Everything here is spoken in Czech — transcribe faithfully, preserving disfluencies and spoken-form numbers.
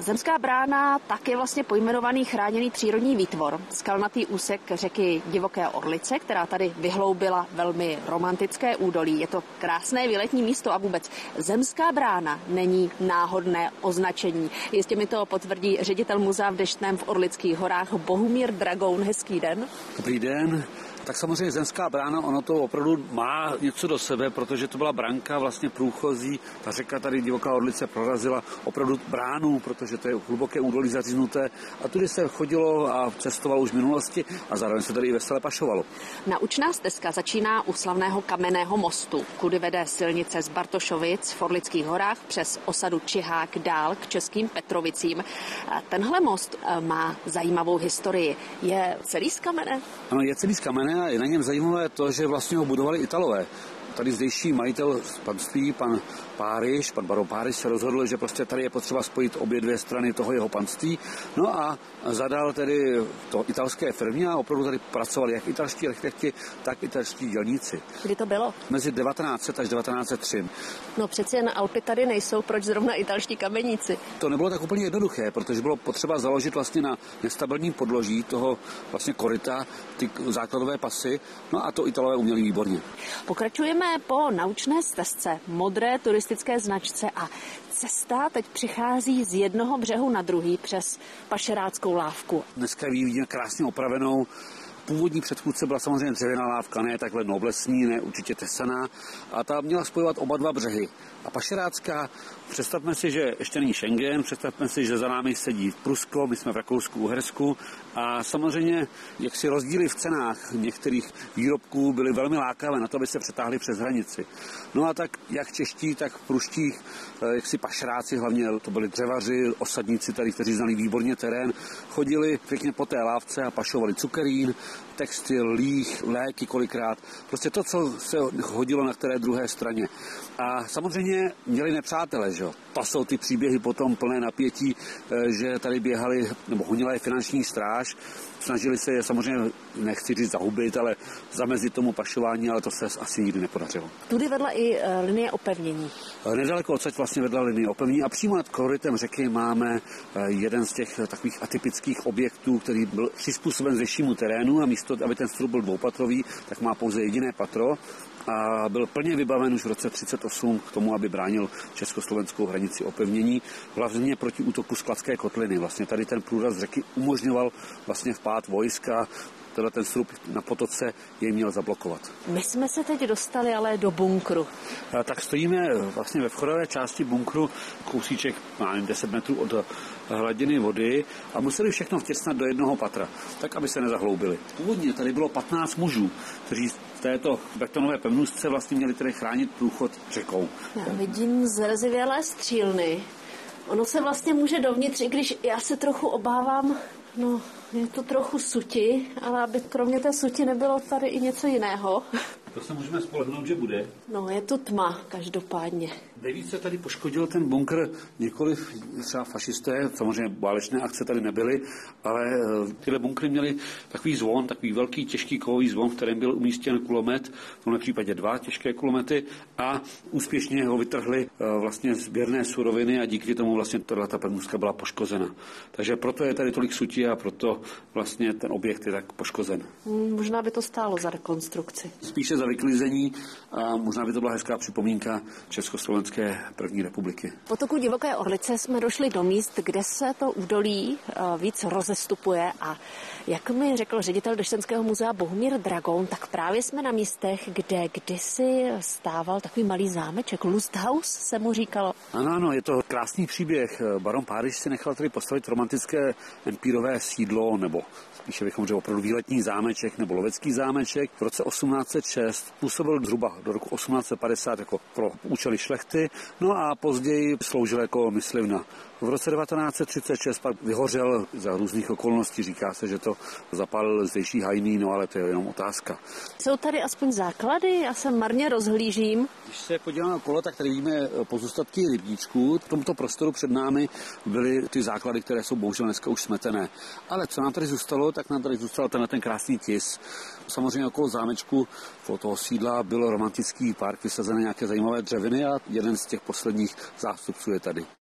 Zemská brána tak je vlastně pojmenovaný chráněný přírodní výtvor, skalnatý úsek řeky Divoké Orlice, která tady vyhloubila velmi romantické údolí. Je to krásné výletní místo a vůbec Zemská brána není náhodné označení. Jistě mi to potvrdí ředitel muzea v Deštném v Orlických horách Bohumír Dragoun. Hezký den. Dobrý den. Tak samozřejmě Zemská brána, ono to opravdu má něco do sebe, protože to byla branka vlastně průchozí. Ta řeka tady Divoká Orlice prorazila opravdu bránu, protože to je hluboké údolí zaříznuté. A tudy se chodilo a cestovalo už v minulosti a zároveň se tady i vesele pašovalo. Naučná stezka začíná u slavného Kamenného mostu, kudy vede silnice z Bartošovic v Orlických horách přes osadu Čihák dál k Českým Petrovicím. Tenhle most má zajímavou historii. Je celý z kamene? Ano, je celý z kamene a je na něm zajímavé to, že vlastně ho budovali Italové. Tady zdejší majitel panství, pan Páryš, pan baron Páryš se rozhodl, že prostě tady je potřeba spojit obě dvě strany toho jeho panství. No a zadal tedy to italské firmě a opravdu tady pracovali jak italští architekti, tak italští dělníci. Kdy to bylo? Mezi devatenáct set až devatenáct set tři. No přeci jen Alpy tady nejsou, proč zrovna italští kameníci? To nebylo tak úplně jednoduché, protože bylo potřeba založit vlastně na nestabilním podloží toho vlastně koryta ty základové pasy, no a to Italové uměli výborně. Pokračujeme po naučné stezce, modré turistické značce a cesta teď přichází z jednoho břehu na druhý přes Pašeráckou lávku. Dneska ji vidíme krásně opravenou. Původní předchůdce byla samozřejmě dřevěná lávka, ne takhle noblesní, ne určitě tesaná, a ta měla spojovat oba dva břehy. A Pašerácká, představme si, že ještě není Schengen, představme si, že za námi sedí Prusko, my jsme v Rakousku, Uhersku a samozřejmě jaksi rozdíly v cenách některých výrobků byly velmi lákavé na to, aby se přetáhly přes hranici. No a tak jak čeští, tak pruští jaksi pašeráci, hlavně to byli dřevaři, osadníci tady, kteří znali výborně terén, chodili pěkně po té lávce a pašovali cukerín, textil, líh, léky kolikrát. Prostě to, co se hodilo na které druhé straně. A samozřejmě měli nepřátele, že jo. To jsou ty příběhy potom plné napětí, že tady běhali, nebo honila je finanční stráž, snažili se je samozřejmě, nechci říct zahubit, ale zamezit tomu pašování, ale to se asi nikdy nepodařilo. Tudy vedla i e, linie opevnění. Nedaleko odsaď vlastně vedla linie opevnění a přímo nad korytem řeky máme jeden z těch takových atypických objektů, který byl přizpůsoben zvnějšímu terénu a místo, aby ten strop byl dvoupatrový, tak má pouze jediné patro. A byl plně vybaven už v roce třicet osm k tomu, aby bránil československou hranici opevnění, hlavně proti útoku z Kladské kotliny. Vlastně tady ten průraz řeky umožňoval vlastně vpád vojska, tenhle ten srub na potoce jej měl zablokovat. My jsme se teď dostali ale do bunkru. A tak stojíme vlastně ve vchodové části bunkru, kousíček, máme deset metrů od hladiny vody a museli všechno vtěsnat do jednoho patra, tak aby se nezahloubili. Původně tady bylo patnáct mužů, kteří v této betonové pevnostce vlastně měli tedy chránit průchod řekou. Já vidím zrezivělé střílny. Ono se vlastně může dovnitř, i když já se trochu obávám, no je to trochu suti, ale aby kromě té suti nebylo tady i něco jiného. To se můžeme spolehnout, že bude. No, je tu tma, každopádně. Nejvíce tady poškodil ten bunkr nikoliv třeba fašisté, samozřejmě válečné akce tady nebyly, ale tyhle bunkry měly takový zvon, takový velký těžký kovový zvon, v kterém byl umístěn kulomet, v tomhle případě dva těžké kulomety a úspěšně ho vytrhli vlastně sběrné suroviny a díky tomu vlastně ta pevnostka byla poškozena. Takže proto je tady tolik sutí a proto vlastně ten objekt je tak poškozen. Hmm, možná by to stálo za rekonstrukci. Spíše za vyklizení a možná by to byla hezká připomínka Československé první republiky. Po toku Divoké Orlice jsme došli do míst, kde se to údolí víc rozestupuje a jak mi řekl ředitel Deštňanského muzea Bohumír Dragoun, tak právě jsme na místech, kde kdysi stával takový malý zámeček, Lusthaus se mu říkalo. Ano, ano, je to krásný příběh. Baron Páryš si nechal tady postavit romantické empírové sídlo, nebo spíše bychom řekli opravdu výletní zámeček nebo lovecký zámeček. V roce osmnáct set šest působil zhruba do roku osmnáct set padesát jako pro účely šlechty, no a později sloužil jako myslivna. V roce devatenáct set třicet šest pak vyhořel za různých okolností, říká se, že to zapálil zdejší hajný, no ale to je jenom otázka. Jsou tady aspoň základy? Já se marně rozhlížím. Když se podíváme okolo, tak tady vidíme pozůstatky rybníčků. V tomto prostoru před námi byly ty základy, které jsou bohužel dneska už smetené. Ale co nám tady zůstalo, tak nám tady zůstal tenhle ten krásný tis. Samozřejmě okolo zámečku toho sídla byl romantický park, vysazené nějaké zajímavé dřeviny a jeden z těch posledních zástupců je tady.